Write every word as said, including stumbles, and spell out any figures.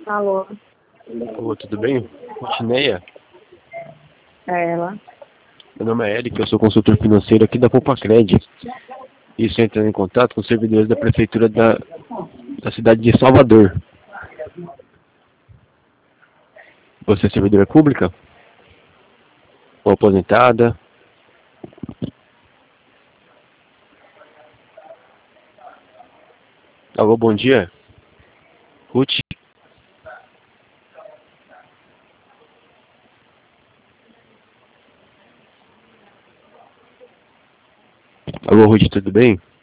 Alô, Ô, tudo bem? Rutineia, é ela. meu nome é Eric, eu sou consultor financeiro aqui da Poupa-Cred. E estou entrando em contato com os servidores da prefeitura da, da cidade de Salvador. Você é servidora pública? Ou aposentada? Alô, bom dia. Ruth? Alô, Ruth, tudo bem?